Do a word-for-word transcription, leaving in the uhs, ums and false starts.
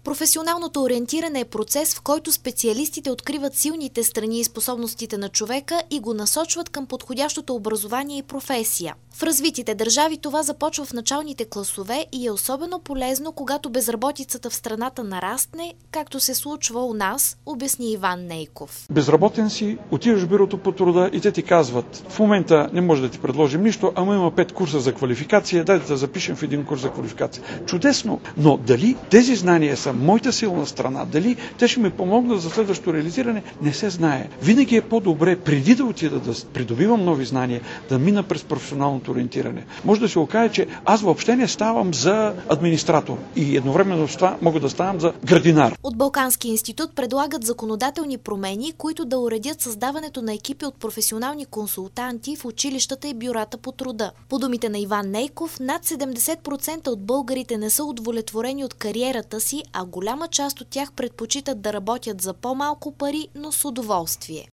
Професионалното ориентиране е процес, в който специалистите откриват силните страни и способностите на човека и го насочват към подходящото образование и професия. В развитите държави това започва в началните класове и е особено полезно, когато безработицата в страната нарастне, както се случва у нас, обясни Иван Нейков. Безработен си, отиваш в бюрото по труда и те ти казват: в момента не може да ти предложим нищо, ама има пет курса за квалификация, дай да запишем в един курс за квалификация. Чудесно, но дали тези знания са моята силна страна, дали те ще ми помогнат за следващото реализиране, не се знае. Винаги е по-добре, преди да отида да придобивам нови знания, да мина през професионалното ориентиране. Може да се окаже, че аз въобще не ставам за администратор и едновременно с това мога да ставам за градинар. От Балкански институт предлагат законодателни промени, които да уредят създаването на екипи от професионални консултанти в училищата и бюрата по труда. По думите на Иван Нейков, над седемдесет процента от българите не са удовлетворени от кариерата си, а голяма част от тях предпочитат да работят за по-малко пари, но с удоволствие.